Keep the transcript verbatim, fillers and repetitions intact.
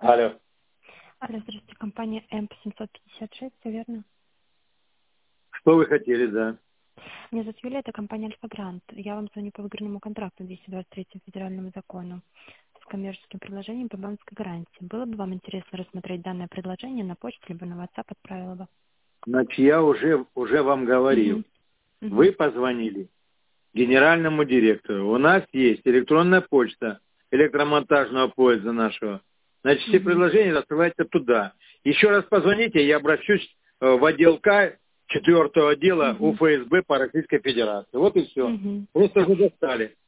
Алло. Алло, здравствуйте, компания эм семьсот пятьдесят шесть, все верно? Что вы хотели, да? Меня зовут Юлия, это компания Альфа-Грант. Я вам звоню по выигранному контракту двести двадцать третьему федеральному закону с коммерческим предложением по банковской гарантии. Было бы вам интересно рассмотреть данное предложение на почту, либо на WhatsApp отправила бы? Значит, я уже, уже вам говорил. Угу. Угу. Вы позвонили генеральному директору. У нас есть электронная почта электромонтажного поезда нашего. Значит, все Угу. предложения рассылайте туда. Еще раз позвоните, я обращусь э, в отдел К четвертого отдела Угу. УФСБ по Российской Федерации. Вот и все. Угу. Просто вы достали.